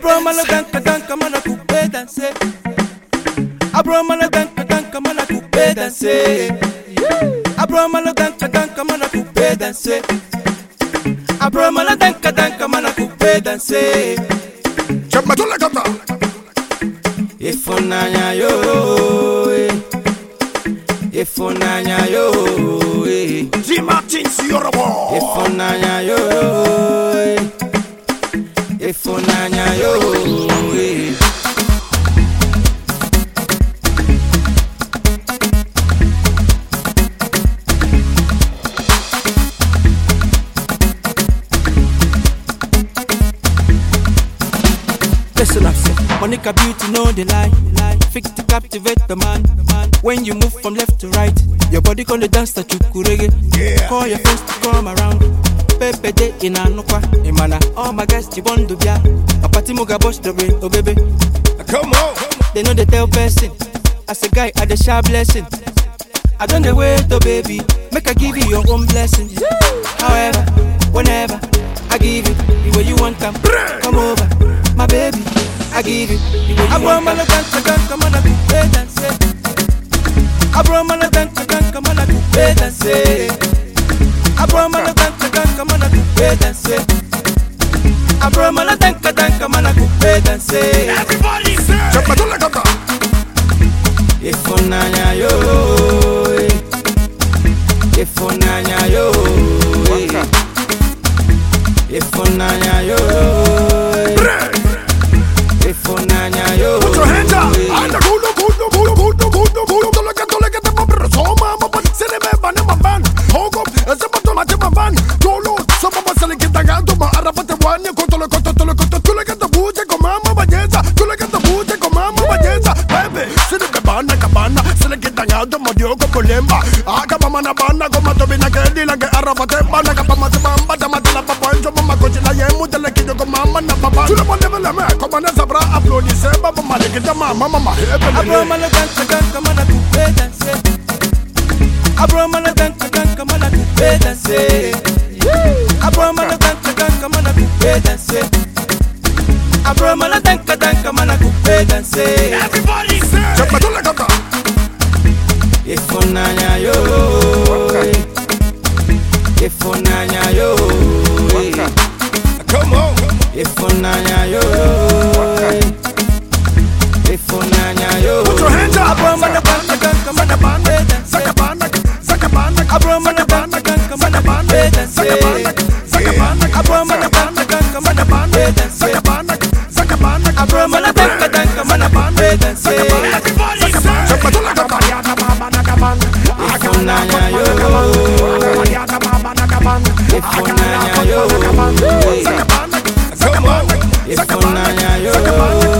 Abro malo danka mana coupe danser. Abro malo danka mana coupe danser. Abro malo danka mana coupe danser. Abro malo danka mana coupe danser. Chama tu la gata. Ifonanya yo, Ifonanya yo, G Martin Siorobo. Ifonanya yo, Ifonanya yo. Listen up, sir. Monica beauty, no the lie. Fix to captivate the man. When you move from left to right, your body gonna dance that you kurege. Yeah. Call your friends to come around. Pepe de inanokwa, imana. All my guys you want to be a party muga boss the way, oh baby. Come on. They know they tell person. As a guy, I the sharp blessing. I don't the wait, oh baby. Make I give you your own blessing. However, whenever I give you the way you want them, come over, my baby. I give you the way you want them. Come on, dance. Abro malo danka mana coupe danser. Abro malo danka mana coupe danser. Abro malo danka mana coupe danser. Everybody say. Chama tu la gata. Ifonanya yo, Ifonanya yo, Ifonanya yo, Ifonanya yo. Put your hands up. And the kudo. So mama, but send me ban in my van. Hold up, as a bottom at my van. Dolo, some of us selling it down to my Arabate one. You go to look at the wood, take mama, Bageza. To look at the wood, take mama, Bageza. Baby, sit at the banda, cabana, select it down to Modioco Polemba. Agamana banda, go matobina, like Arabate, Bana, Capamata, the Matala Papa, Mama Cochila, Yamu, the Lakido, Mama, Papa. To the Modella, come on, Zabra, upload this, Baba, Malika, Mama, Abro malo danka mana coupe danser. Abro malo danka mana coupe danser. Abro malo danka mana coupe danser. Abro malo danka mana coupe danser. Everybody say. Chama tu la gata. Ifonanya yo, Ifonanya yo, Come on. Ifonanya yo, Ifonanya yo. Put your hands up. Abro malo danka mana coupe danser. Abro malo danka mana coupe danser. Abro malo danka mana coupe danser. Abro malo danka mana coupe danser. Everybody say. Chama tu la gata. Ifonanya yo, Ifonanya yo, Come on. Ifonanya yo.